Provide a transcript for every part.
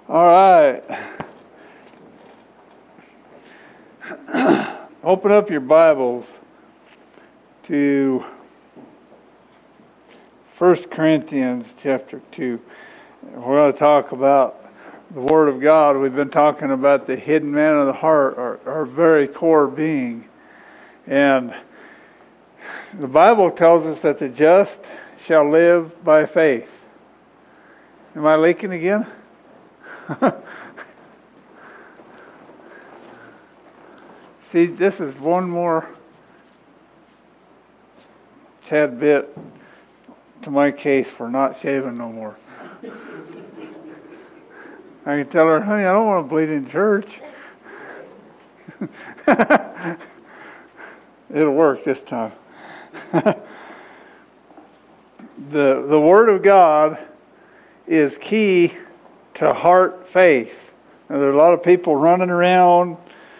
All right. Open up your Bibles to 1 Corinthians chapter 2. We're going to talk about the Word of God. We've been talking about the hidden man of the heart, our very core being. And the Bible tells us that the just shall live by faith. Am I leaking again? See, this is one more tad bit to my case for not shaving no more. I can tell her, honey, I don't want to bleed in church. It'll work this time. The Word of God is key to heart faith. Now, there are a lot of people running around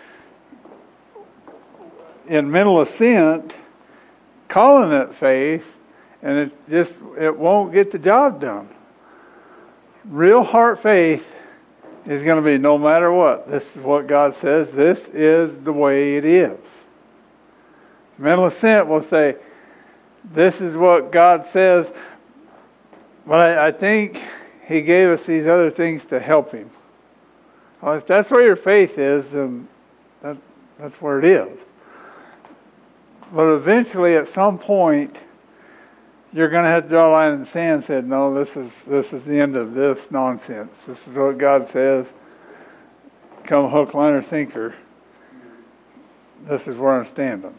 in mental assent, calling it faith, and it won't get the job done. Real heart faith is going to be no matter what. This is what God says. This is the way it is. Mental assent will say, this is what God says, but I think He gave us these other things to help Him. Well, if that's where your faith is, then that's where it is. But eventually, at some point, you're going to have to draw a line in the sand and say, no, this is the end of this nonsense. This is what God says. Come hook, line, or sinker. This is where I'm standing.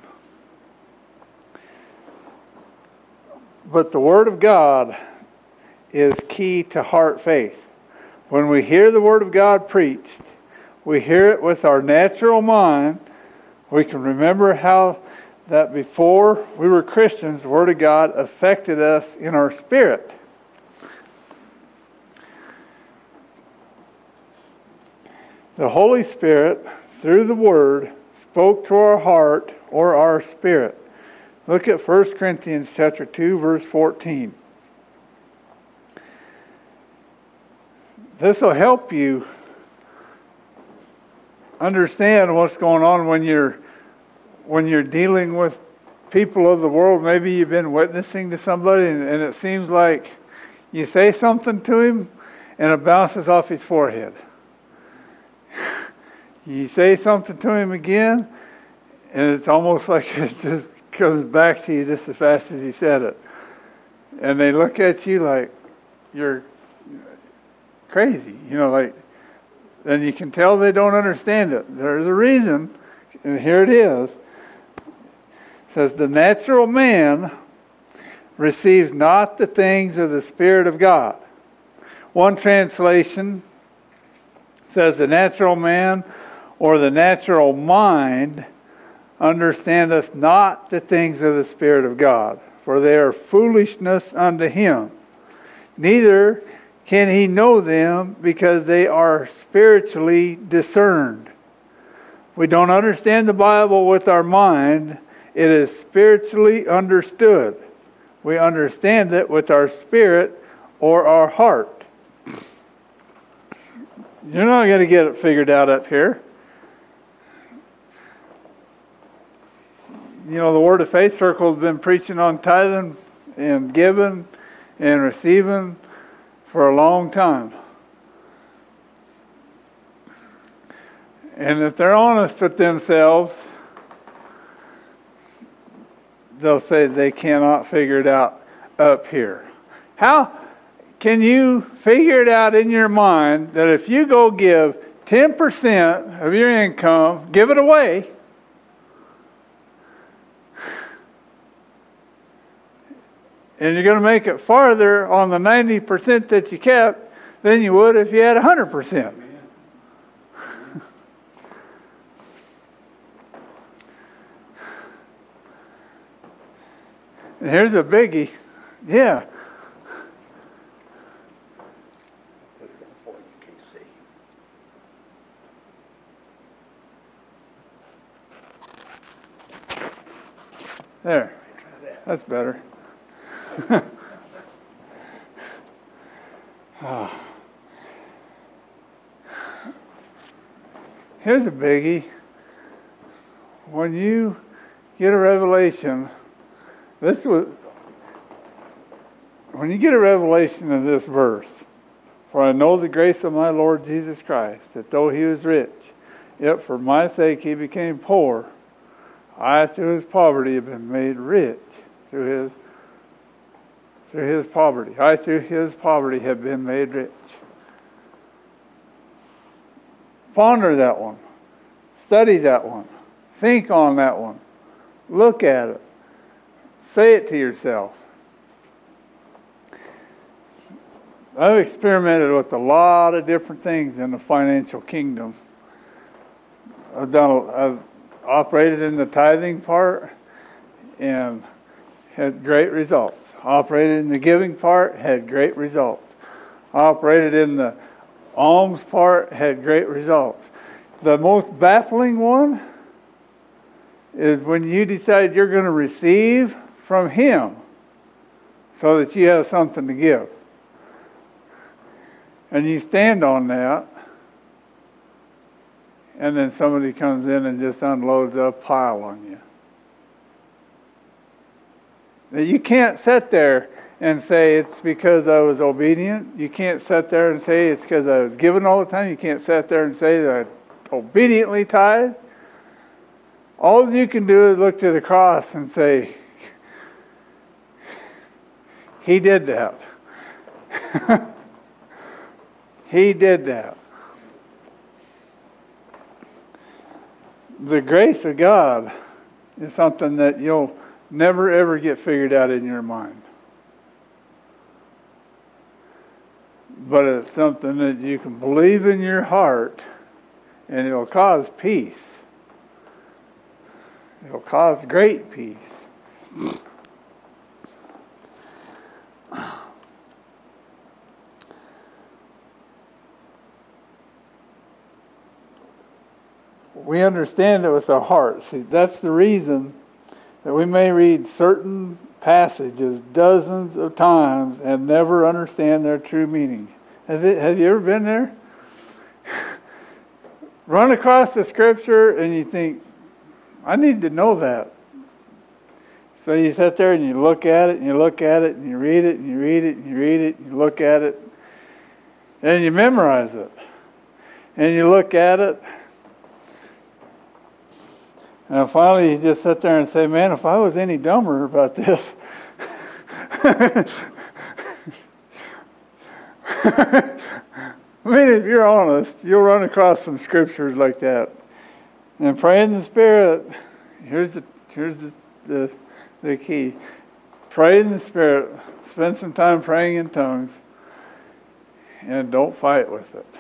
But the Word of God is key to heart faith. When we hear the Word of God preached, we hear it with our natural mind. We can remember how that before we were Christians, the Word of God affected us in our spirit. The Holy Spirit, through the Word, spoke to our heart or our spirit. Look at 1 Corinthians chapter 2, verse 14. This will help you understand what's going on when you're dealing with people of the world. Maybe you've been witnessing to somebody and it seems like you say something to him and it bounces off his forehead. You say something to him again and it's almost like it just comes back to you just as fast as he said it. And they look at you like you're crazy, and you can tell they don't understand it. There's a reason, and here it is. It says, the natural man receives not the things of the Spirit of God. One translation says the natural man or the natural mind understandeth not the things of the Spirit of God, for they are foolishness unto him. Neither can he know them because they are spiritually discerned. We don't understand the Bible with our mind. It is spiritually understood. We understand it with our spirit or our heart. You're not going to get it figured out up here. The Word of Faith Circle has been preaching on tithing and giving and receiving for a long time. And if they're honest with themselves, they'll say they cannot figure it out up here. How can you figure it out in your mind that if you go give 10% of your income, give it away, and you're going to make it farther on the 90% that you kept than you would if you had 100%. And here's a biggie. Yeah. There. That's better. here's a biggie. When you get a revelation, when you get a revelation of this verse, for I know the grace of my Lord Jesus Christ, that though he was rich, yet for my sake he became poor, I through his poverty have been made rich. Through his poverty. I through his poverty have been made rich. Ponder that one. Study that one. Think on that one. Look at it. Say it to yourself. I've experimented with a lot of different things in the financial kingdom. I've operated in the tithing part and had great results. Operated in the giving part, had great results. Operated in the alms part, had great results. The most baffling one is when you decide you're going to receive from Him so that you have something to give. And you stand on that, and then somebody comes in and just unloads a pile on you. Now, you can't sit there and say it's because I was obedient. You can't sit there and say it's because I was giving all the time. You can't sit there and say that I obediently tithed. All you can do is look to the cross and say, He did that. He did that. The grace of God is something that you'll never ever get figured out in your mind. But it's something that you can believe in your heart, and it'll cause peace. It'll cause great peace. We understand it with our hearts. See, that's the reason that we may read certain passages dozens of times and never understand their true meaning. Have you ever been there? Run across the scripture and you think, I need to know that. So you sit there and you look at it and you look at it and you read it and you read it and you read it and you look at it and you memorize it. And you look at it. And finally you just sit there and say, man, if I was any dumber about this, I mean, if you're honest, you'll run across some scriptures like that. And pray in the Spirit. Here's the key. Pray in the Spirit. Spend some time praying in tongues. And don't fight with it.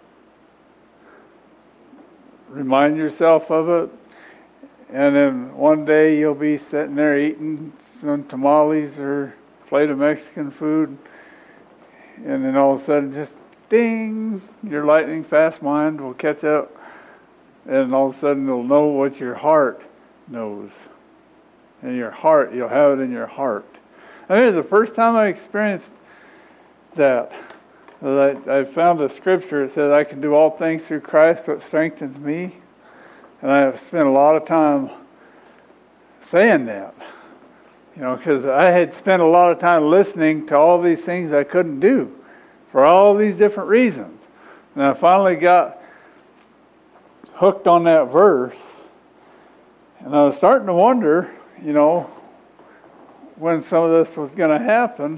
Remind yourself of it. And then one day you'll be sitting there eating some tamales or a plate of Mexican food. And then all of a sudden, just ding, your lightning fast mind will catch up. And all of a sudden, you'll know what your heart knows. And your heart, you'll have it in your heart. I mean, the first time I experienced that, I found a scripture that says, I can do all things through Christ, what strengthens me. And I have spent a lot of time saying that. You know, because I had spent a lot of time listening to all these things I couldn't do for all these different reasons. And I finally got hooked on that verse. And I was starting to wonder, you know, when some of this was going to happen.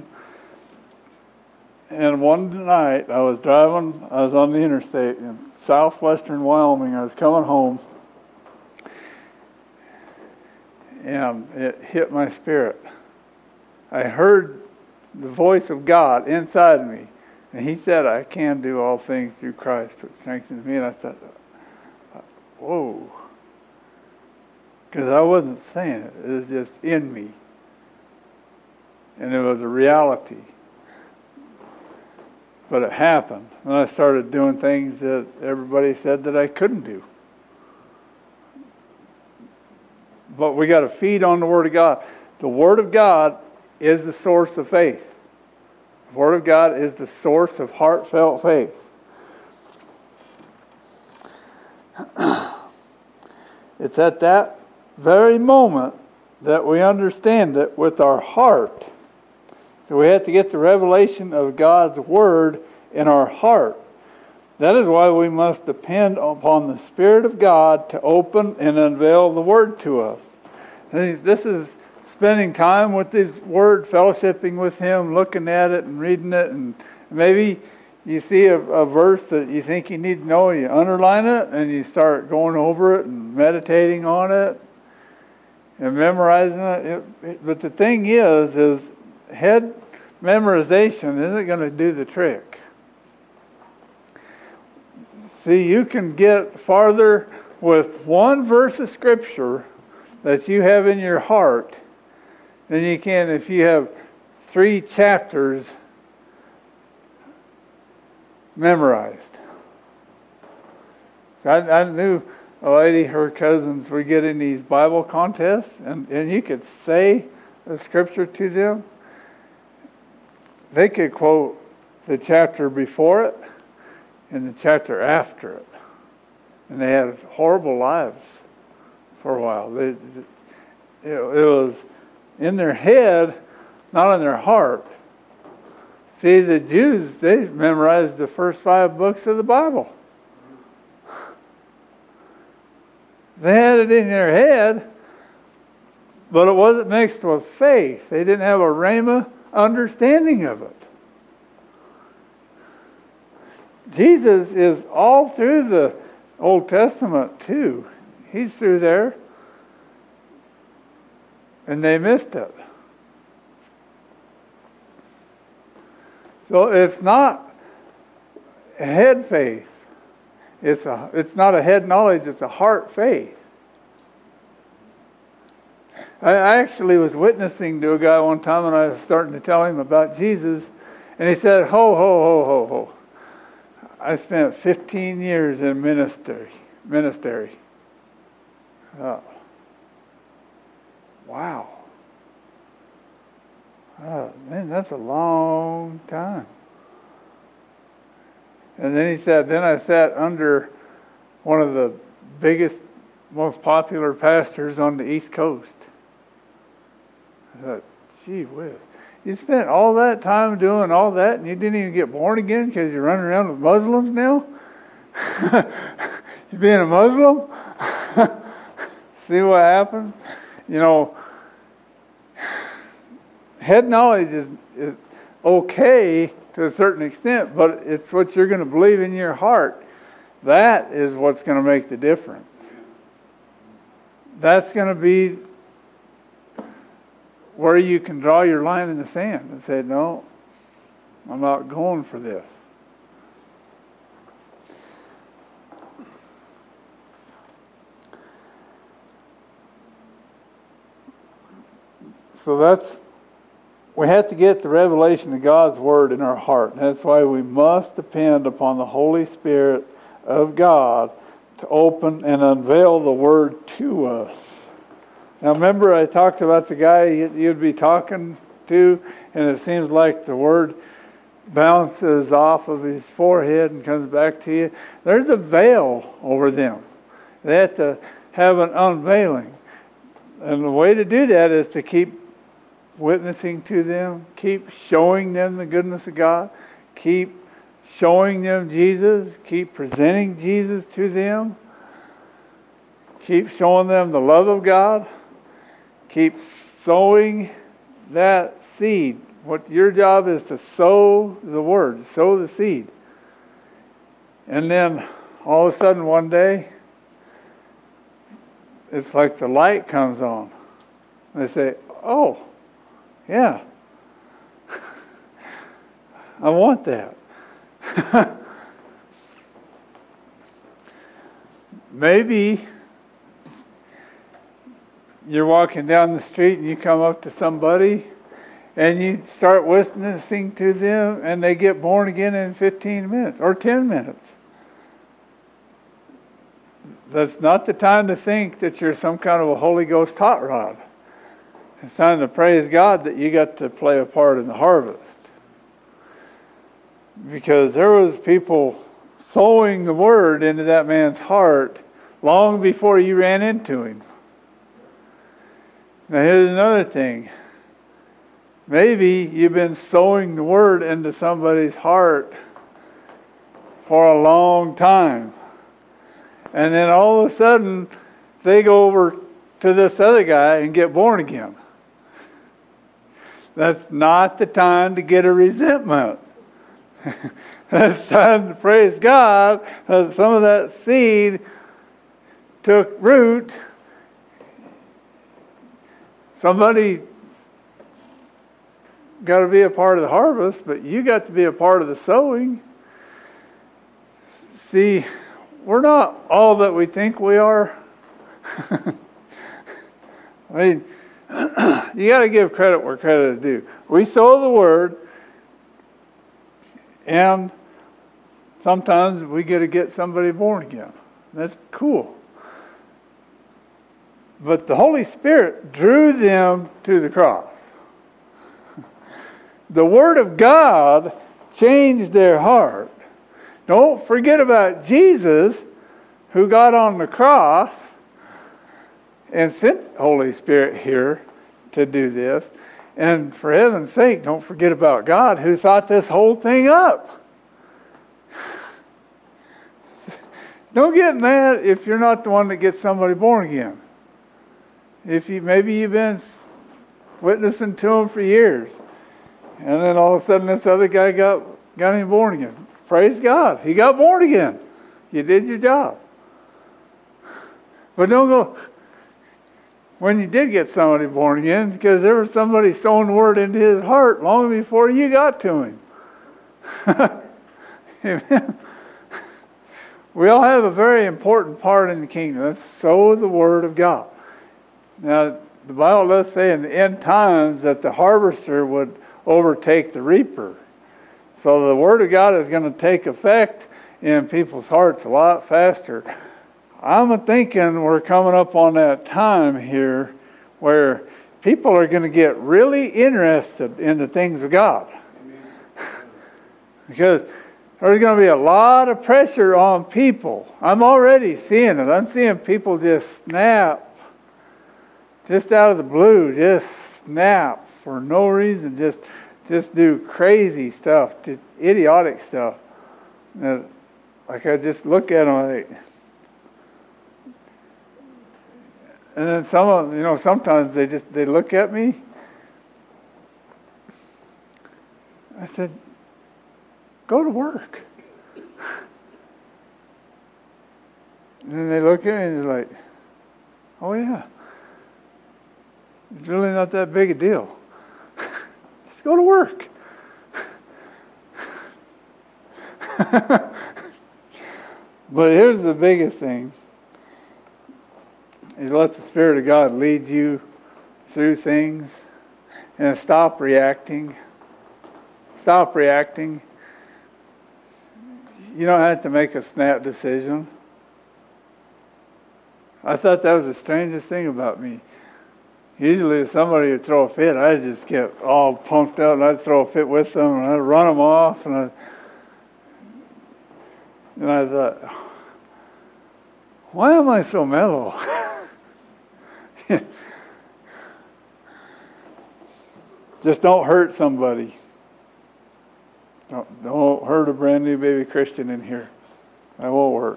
And one night I was on the interstate in southwestern Wyoming. I was coming home. And it hit my spirit. I heard the voice of God inside me. And He said, I can do all things through Christ, which strengthens me. And I said, whoa. Because I wasn't saying it. It was just in me. And it was a reality. But it happened. And I started doing things that everybody said that I couldn't do. But we got to feed on the Word of God. The Word of God is the source of faith. The Word of God is the source of heartfelt faith. It's at that very moment that we understand it with our heart. So we have to get the revelation of God's Word in our heart. That is why we must depend upon the Spirit of God to open and unveil the Word to us. And this is spending time with His Word, fellowshipping with Him, looking at it and reading it. And maybe you see a verse that you think you need to know, you underline it, and you start going over it and meditating on it and memorizing it. But the thing is head memorization isn't going to do the trick. See, you can get farther with one verse of Scripture that you have in your heart than you can if you have 3 chapters memorized. I knew a lady, her cousins were getting these Bible contests, and you could say a Scripture to them. They could quote the chapter before it and the chapter after it. And they had horrible lives for a while. It was in their head, not in their heart. See, the Jews, they memorized the first 5 books of the Bible. They had it in their head, but it wasn't mixed with faith. They didn't have a rhema understanding of it. Jesus is all through the Old Testament too. He's through there. And they missed it. So it's not a head faith. It's not a head knowledge, it's a heart faith. I actually was witnessing to a guy one time, and I was starting to tell him about Jesus, and he said, ho, ho, ho, ho, ho. I spent 15 years in ministry. Oh. Wow. Oh, man, that's a long time. And then he said, then I sat under one of the biggest, most popular pastors on the East Coast. I thought, gee whiz. You spent all that time doing all that and you didn't even get born again because you're running around with Muslims now? You being a Muslim? See what happens? You know, head knowledge is okay to a certain extent, but it's what you're going to believe in your heart. That is what's going to make the difference. That's going to be where you can draw your line in the sand and say, no, I'm not going for this. So we have to get the revelation of God's Word in our heart. And that's why we must depend upon the Holy Spirit of God to open and unveil the Word to us. Now remember I talked about the guy you'd be talking to, and it seems like the Word bounces off of his forehead and comes back to you. There's a veil over them. They have to have an unveiling. And the way to do that is to keep witnessing to them, keep showing them the goodness of God, keep showing them Jesus, keep presenting Jesus to them, keep showing them the love of God, keep sowing that seed. What your job is to sow the Word, sow the seed. And then all of a sudden one day, it's like the light comes on. They say, oh, yeah, I want that. Maybe you're walking down the street and you come up to somebody and you start witnessing to them and they get born again in 15 minutes or 10 minutes. That's not the time to think that you're some kind of a Holy Ghost hot rod. It's time to praise God that you got to play a part in the harvest. Because there was people sowing the Word into that man's heart long before you ran into him. Now here's another thing. Maybe you've been sowing the word into somebody's heart for a long time. And then all of a sudden, they go over to this other guy and get born again. That's not the time to get a resentment. That's time to praise God that some of that seed took root. Somebody got to be a part of the harvest, but you got to be a part of the sowing. See, we're not all that we think we are. I mean, you got to give credit where credit is due. We sow the word, and sometimes we get somebody born again. That's cool. But the Holy Spirit drew them to the cross. The Word of God changed their heart. Don't forget about Jesus, who got on the cross and sent the Holy Spirit here to do this. And for heaven's sake, don't forget about God, who thought this whole thing up. Don't get mad if you're not the one that gets somebody born again. Maybe you've been witnessing to them for years, and then all of a sudden this other guy got him born again. Praise God, he got born again. You did your job. But don't go when you did get somebody born again, because there was somebody sowing the word into his heart long before you got to him. Amen. We all have a very important part in the kingdom. That's sow the word of God. Now, the Bible does say in the end times that the harvester would overtake the reaper. So the word of God is going to take effect in people's hearts a lot faster. I'm thinking we're coming up on that time here where people are going to get really interested in the things of God. Because there's going to be a lot of pressure on people. I'm already seeing it. I'm seeing people just snap. Just out of the blue, just snap for no reason. Just do crazy stuff, just idiotic stuff. And like I just look at them like, and then some of them, sometimes they look at me. I said, go to work. And then they look at me and they're like, oh yeah. It's really not that big a deal. Just go to work. But here's the biggest thing. Is let the Spirit of God lead you through things and stop reacting. Stop reacting. You don't have to make a snap decision. I thought that was the strangest thing about me. Usually if somebody would throw a fit, I'd just get all pumped out and I'd throw a fit with them and I'd run them off. And I thought, why am I so mellow? Just don't hurt somebody. Don't hurt a brand new baby Christian in here. That won't work.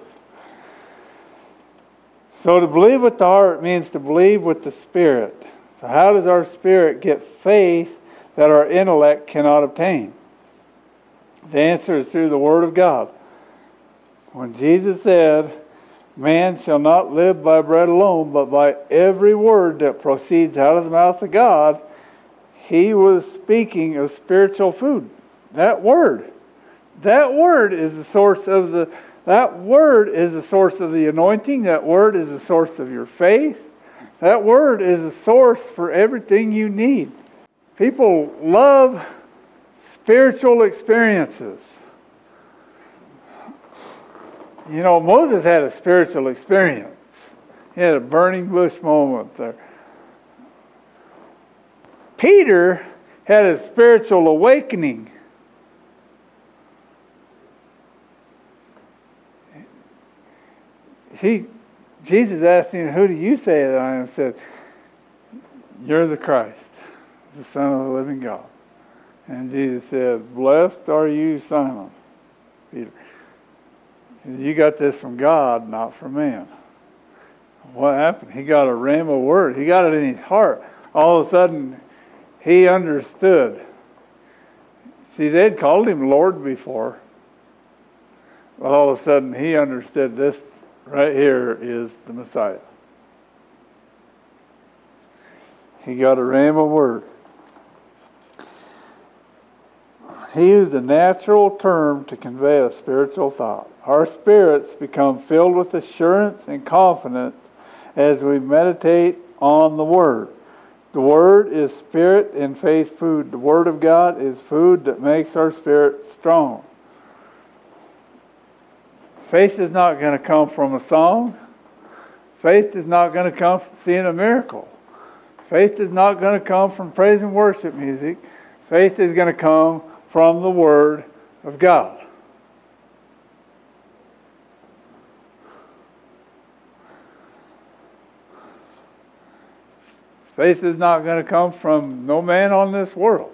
So to believe with the heart means to believe with the Spirit. So how does our spirit get faith that our intellect cannot obtain? The answer is through the Word of God. When Jesus said, man shall not live by bread alone, but by every word that proceeds out of the mouth of God, he was speaking of spiritual food. That word is the source of the anointing. That word is the source of your faith. That word is the source for everything you need. People love spiritual experiences. Moses had a spiritual experience. He had a burning bush moment there. Peter had a spiritual awakening. Jesus asked him, who do you say that I am? He said, you're the Christ, the Son of the living God. And Jesus said, blessed are you, Simon Peter. You got this from God, not from man. What happened? He got a rhema word. He got it in his heart. All of a sudden, he understood. See, they'd called him Lord before. But all of a sudden, he understood this right here is the Messiah. He got a rhema word. He used a natural term to convey a spiritual thought. Our spirits become filled with assurance and confidence as we meditate on the Word. The Word is spirit and faith food. The Word of God is food that makes our spirit strong. Faith is not going to come from a song. Faith is not going to come from seeing a miracle. Faith is not going to come from praise and worship music. Faith is going to come from the Word of God. Faith is not going to come from no man on this world.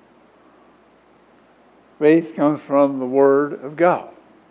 Faith comes from the Word of God.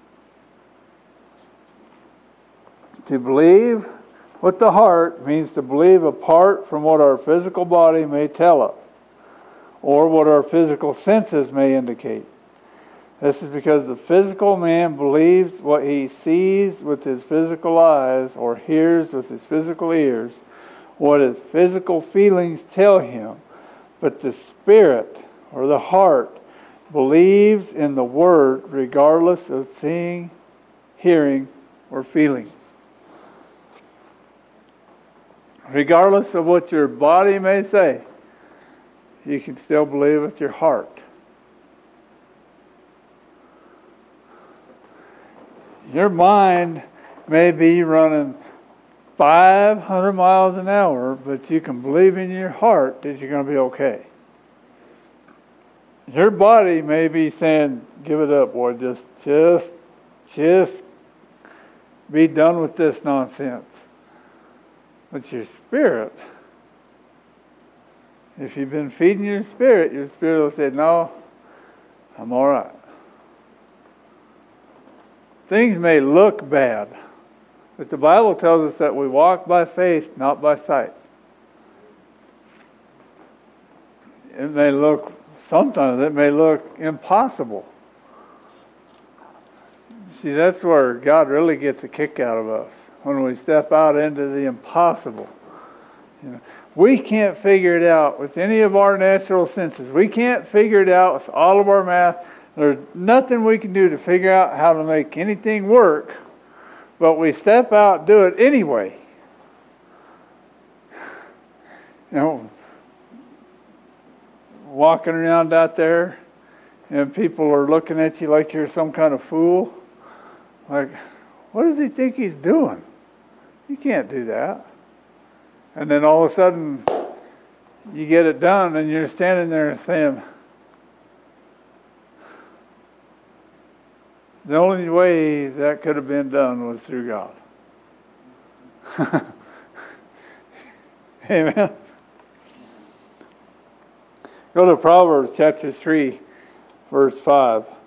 To believe with the heart means to believe apart from what our physical body may tell us, or what our physical senses may indicate. This is because the physical man believes what he sees with his physical eyes or hears with his physical ears, what his physical feelings tell him. But the spirit or the heart believes in the Word regardless of seeing, hearing, or feeling. Regardless of what your body may say, you can still believe with your heart. Your mind may be running 500 miles an hour, but you can believe in your heart that you're going to be okay. Your body may be saying, give it up, boy, just be done with this nonsense. But your spirit, if you've been feeding your spirit will say, no, I'm all right. Things may look bad, but the Bible tells us that we walk by faith, not by sight. Sometimes it may look impossible. See, that's where God really gets a kick out of us, when we step out into the impossible. We can't figure it out with any of our natural senses. We can't figure it out with all of our math. There's nothing we can do to figure out how to make anything work, but we step out and do it anyway. Walking around out there, and people are looking at you like you're some kind of fool. Like, what does he think he's doing? You can't do that. And then all of a sudden, you get it done, and you're standing there saying, the only way that could have been done was through God. Amen. Go to Proverbs chapter 3, verse 5. It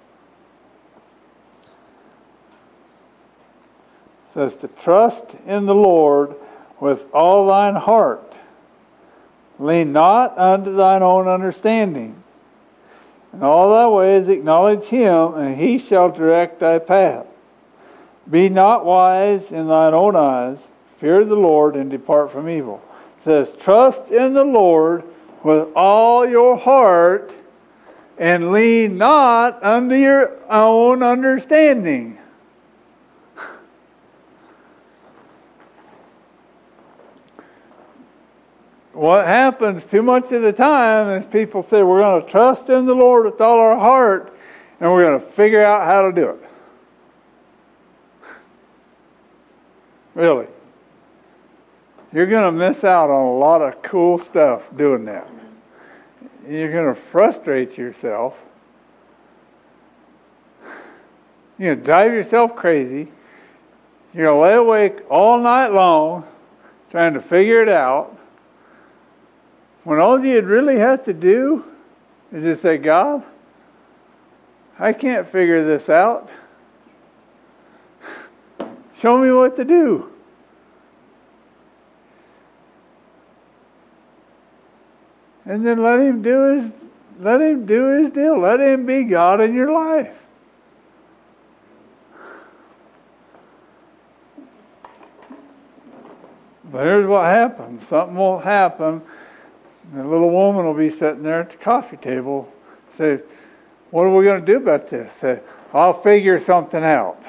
says, to trust in the Lord with all thine heart. Lean not unto thine own understanding. In all thy ways acknowledge him, and he shall direct thy path. Be not wise in thine own eyes. Fear the Lord and depart from evil. It says, trust in the Lord with all your heart, and lean not unto your own understanding. What happens too much of the time is people say, we're going to trust in the Lord with all our heart, and we're going to figure out how to do it. Really. You're going to miss out on a lot of cool stuff doing that. You're going to frustrate yourself. You're going to drive yourself crazy. You're going to lay awake all night long trying to figure it out, when all you'd really have to do is just say, God, I can't figure this out. Show me what to do. And then let him do his deal. Let him be God in your life. But here's what happens. Something will happen. The little woman will be sitting there at the coffee table. Say, what are we going to do about this? Say, I'll figure something out.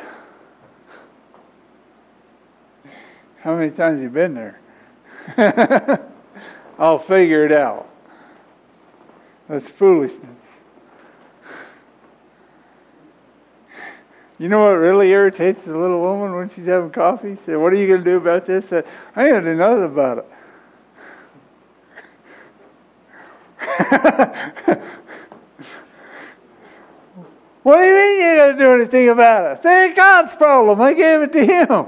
How many times have you been there? I'll figure it out. That's foolishness. You know what really irritates the little woman when she's having coffee? Say, what are you going to do about this? Say, I ain't going to do nothing about it. What do you mean you ain't going to do anything about it? Say, it's God's problem. I gave it to him.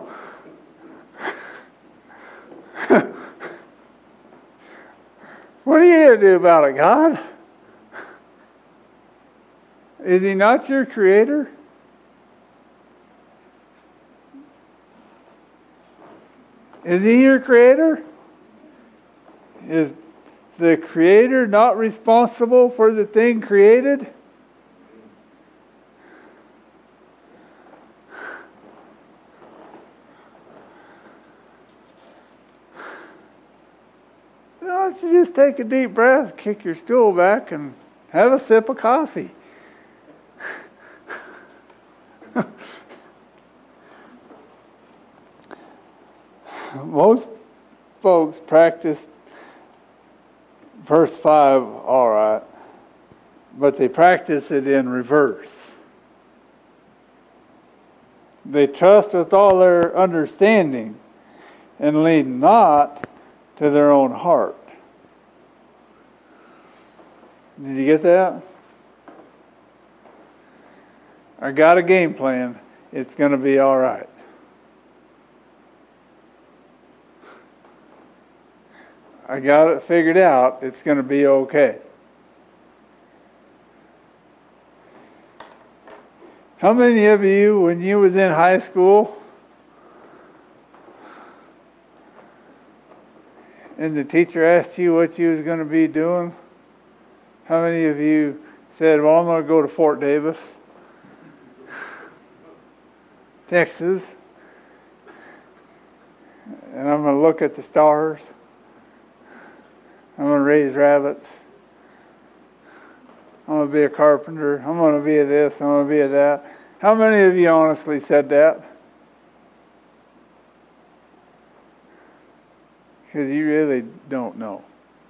What are you going to do about it, God? Is he not your creator? Is he your creator? Is the creator not responsible for the thing created? Why don't you just take a deep breath, kick your stool back, and have a sip of coffee? Most folks practice verse 5 all right, but they practice it in reverse. They trust with all their understanding and lean not to their own heart. Did you get that? I got a game plan. It's going to be all right. I got it figured out. It's going to be okay. How many of you, when you was in high school, and the teacher asked you what you was going to be doing, how many of you said, well, I'm going to go to Fort Davis, Texas, and I'm going to look at the stars. I'm going to raise rabbits. I'm going to be a carpenter. I'm going to be a this. I'm going to be a that. How many of you honestly said that? Because you really don't know.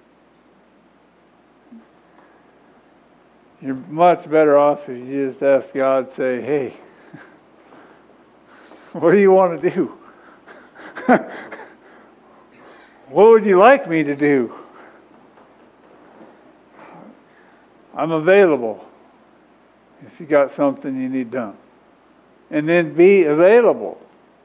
You're much better off if you just ask God, say, hey, what do you want to do? What would you like me to do? I'm available if you got something you need done. And then be available.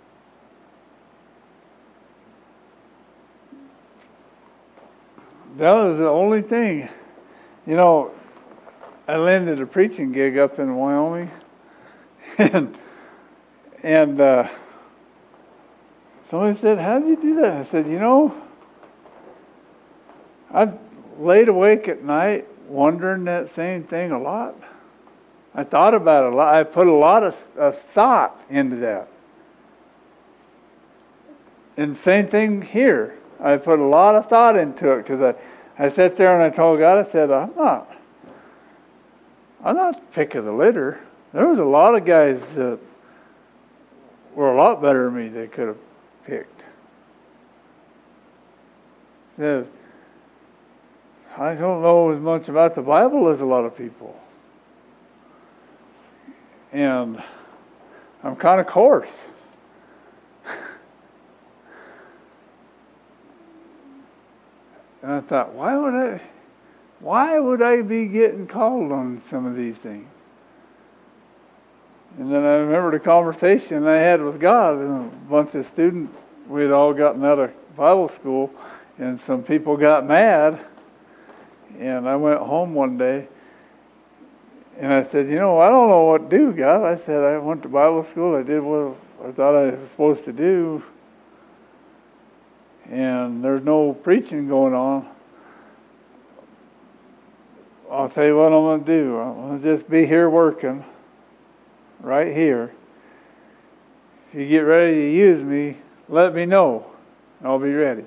That was the only thing. You know, I landed a preaching gig up in Wyoming. And somebody said, how did you do that? I said, you know, I've laid awake at night wondering that same thing a lot. I thought about it a lot. I put a lot of thought into that. And same thing here. I put a lot of thought into it because I sat there and I told God, I said, I'm not the pick of the litter. There was a lot of guys that were a lot better than me they could have picked. I don't know as much about the Bible as a lot of people. And I'm kind of coarse. And I thought, why would I be getting called on some of these things? And then I remember the conversation I had with God, and a bunch of students, we had all gotten out of Bible school, and some people got mad. And I went home one day, and I said, I don't know what to do, God. I said, I went to Bible school. I did what I thought I was supposed to do. And there's no preaching going on. I'll tell you what I'm going to do. I'm going to just be here working, right here. If you get ready to use me, let me know. I'll be ready.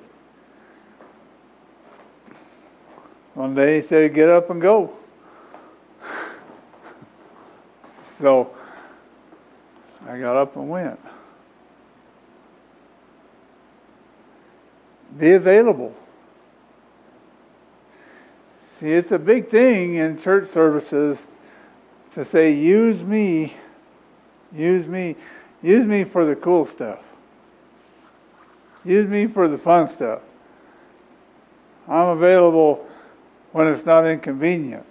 One day he said, get up and go. So I got up and went. Be available. See, it's a big thing in church services to say, use me for the cool stuff. Use me for the fun stuff. I'm available when it's not inconvenient.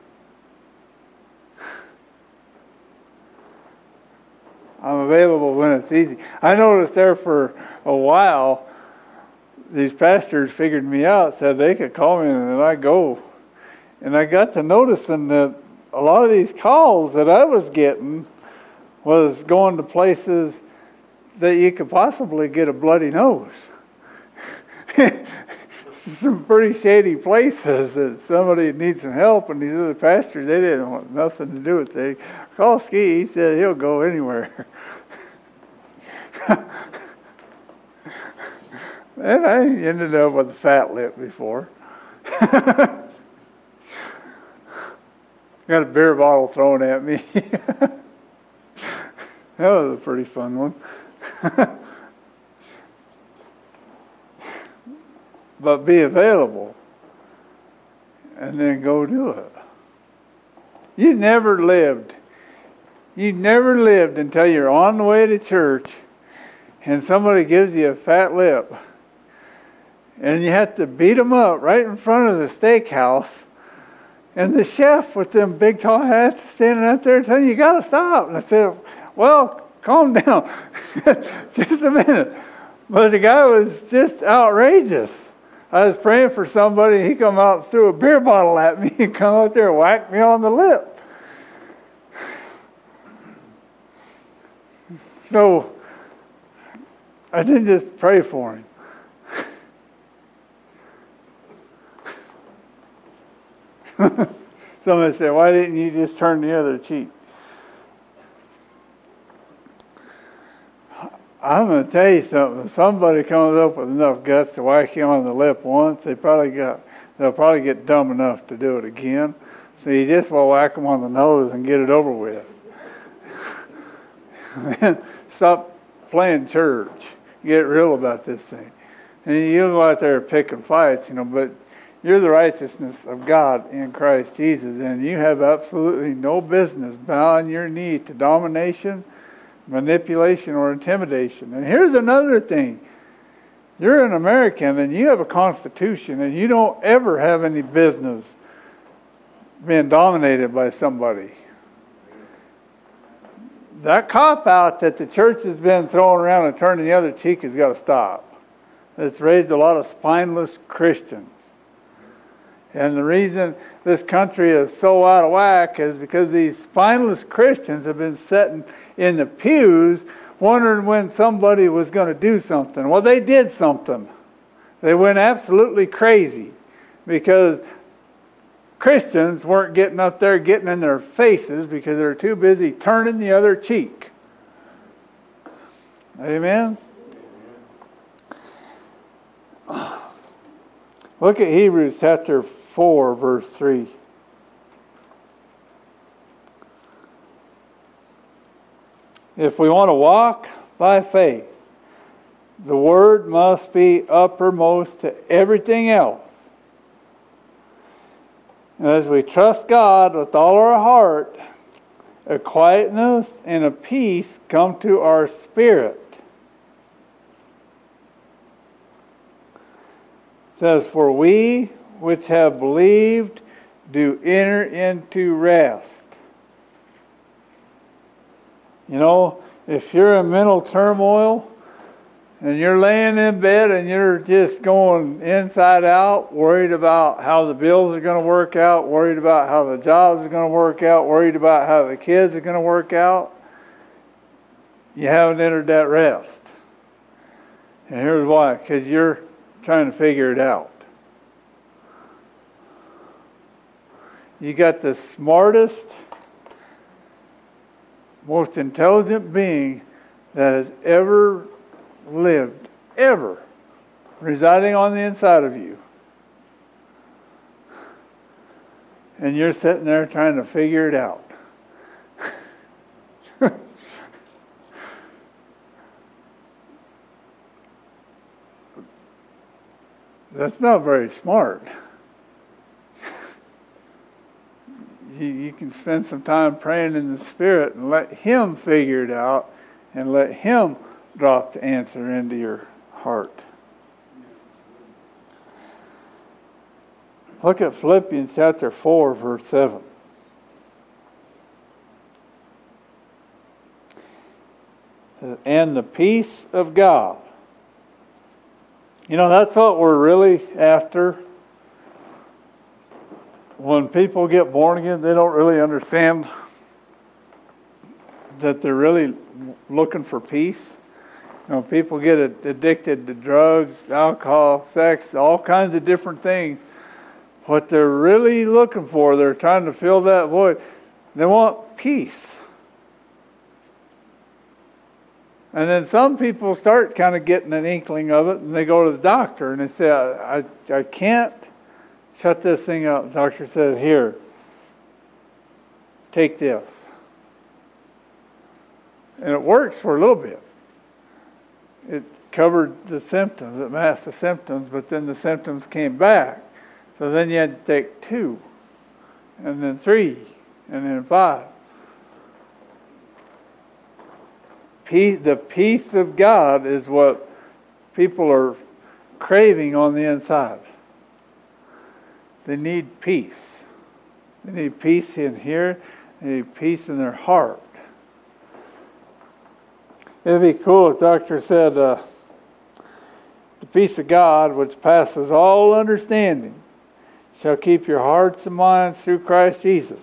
I'm available when it's easy. I noticed there for a while, these pastors figured me out, said they could call me and then I'd go. And I got to noticing that a lot of these calls that I was getting was going to places that you could possibly get a bloody nose. Some pretty shady places that somebody needs some help, and these other pastors, they didn't want nothing to do with it. Call Ski, he said he'll go anywhere. And I ended up with a fat lip before. Got a beer bottle thrown at me. That was a pretty fun one. But be available and then go do it. You never lived until you're on the way to church and somebody gives you a fat lip and you have to beat them up right in front of the steakhouse, and the chef with them big tall hats standing out there telling you got to stop. And I said, well, calm down. Just a minute. But the guy was just outrageous. I was praying for somebody, and he come out and threw a beer bottle at me and come out there and whacked me on the lip. So I didn't just pray for him. Somebody said, why didn't you just turn the other cheek? I'm going to tell you something. If somebody comes up with enough guts to whack you on the lip once, they'll probably get dumb enough to do it again. So you just will whack them on the nose and get it over with. Man, stop playing church. Get real about this thing. And you'll go out there picking fights, but you're the righteousness of God in Christ Jesus, and you have absolutely no business bowing your knee to domination, manipulation, or intimidation. And here's another thing. You're an American and you have a constitution, and you don't ever have any business being dominated by somebody. That cop-out that the church has been throwing around and turning the other cheek has got to stop. It's raised a lot of spineless Christians. And the reason this country is so out of whack is because these spineless Christians have been sitting in the pews wondering when somebody was going to do something. Well, they did something. They went absolutely crazy because Christians weren't getting up there, getting in their faces because they're too busy turning the other cheek. Amen? Look at Hebrews chapter 4, verse 3. If we want to walk by faith, the Word must be uppermost to everything else. And as we trust God with all our heart, a quietness and a peace come to our spirit. It says, for we which have believed do enter into rest. You know, if you're in mental turmoil and you're laying in bed and you're just going inside out, worried about how the bills are going to work out, worried about how the jobs are going to work out, worried about how the kids are going to work out, you haven't entered that rest. And here's why. Because you're trying to figure it out. You got the smartest, most intelligent being that has ever lived, ever, residing on the inside of you. And you're sitting there trying to figure it out. That's not very smart. You can spend some time praying in the Spirit and let Him figure it out and let Him drop the answer into your heart. Look at Philippians chapter 4, verse 7. And the peace of God. You know, that's what we're really after. When people get born again, they don't really understand that they're really looking for peace. You know, people get addicted to drugs, alcohol, sex, all kinds of different things. What they're really looking for, they're trying to fill that void. They want peace. And then some people start kind of getting an inkling of it, and they go to the doctor, and they say, I can't shut this thing up. The doctor says, here, take this. And it works for a little bit. It covered the symptoms, it masked the symptoms, but then the symptoms came back. So then you had to take 2, and then 3, and then 5. The peace of God is what people are craving on the inside. They need peace. They need peace in here. They need peace in their heart. It'd be cool if the doctor said, the peace of God, which passes all understanding, shall keep your hearts and minds through Christ Jesus.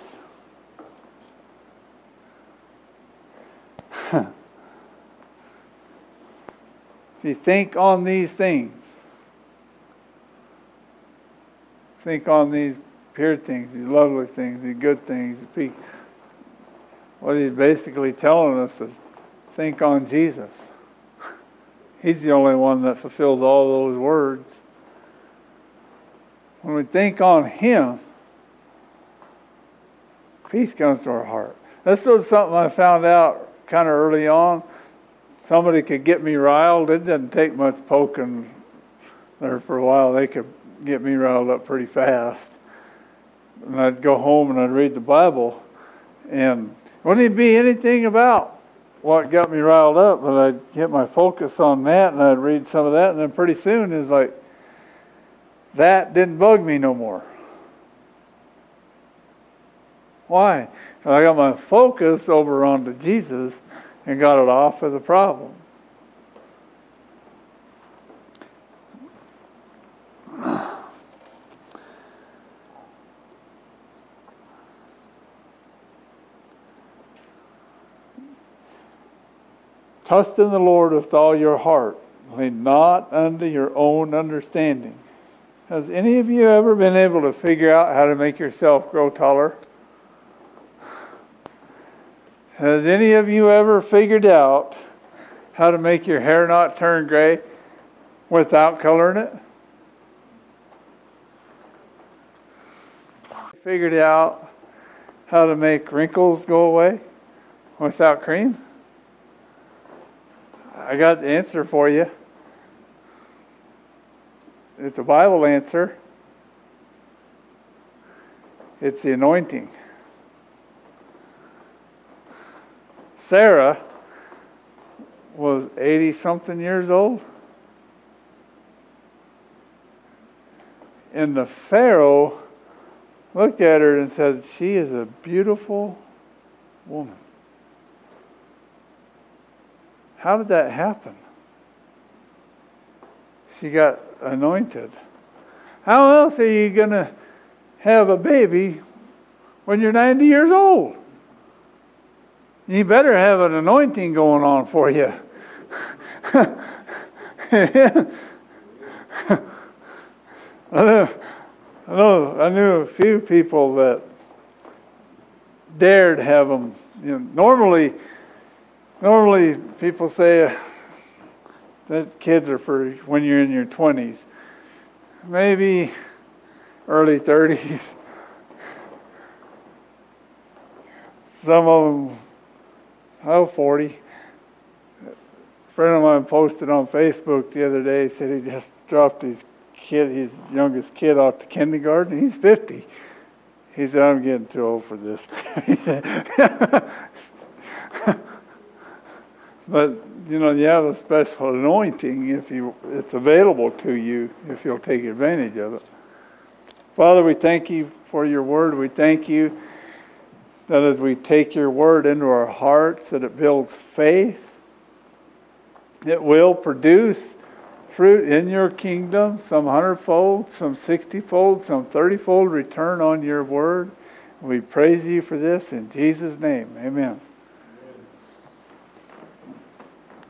If you think on these things, think on these pure things, these lovely things, these good things. What he's basically telling us is think on Jesus. He's the only one that fulfills all those words. When we think on Him, peace comes to our heart. This was something I found out kind of early on. Somebody could get me riled. It didn't take much poking there for a while. They could get me riled up pretty fast. And I'd go home and I'd read the Bible. And it wouldn't be anything about what got me riled up, but I'd get my focus on that and I'd read some of that. And then pretty soon it's like, that didn't bug me no more. Why? I got my focus over onto Jesus and got it off of the problem. Trust in the Lord with all your heart. Lean not unto your own understanding. Has any of you ever been able to figure out how to make yourself grow taller? Has any of you ever figured out how to make your hair not turn gray without coloring it? Figured out how to make wrinkles go away without cream? I got the answer for you. It's a Bible answer. It's the anointing. Sarah was 80-something years old. And the Pharaoh looked at her and said, she is a beautiful woman. How did that happen? She got anointed. How else are you going to have a baby when you're 90 years old? You better have an anointing going on for you. I knew a few people that dared have them. Normally people say that kids are for when you're in your 20s, maybe early 30s. Some of them, 40. A friend of mine posted on Facebook the other day, said he just dropped his youngest kid off to kindergarten. He's 50. He said, I'm getting too old for this. But, you have a special anointing if it's available to you, if you'll take advantage of it. Father, we thank you for your word. We thank you that as we take your word into our hearts, that it builds faith. It will produce fruit in your kingdom, some 100-fold, some 60-fold, some 30-fold return on your word. We praise you for this in Jesus' name. Amen.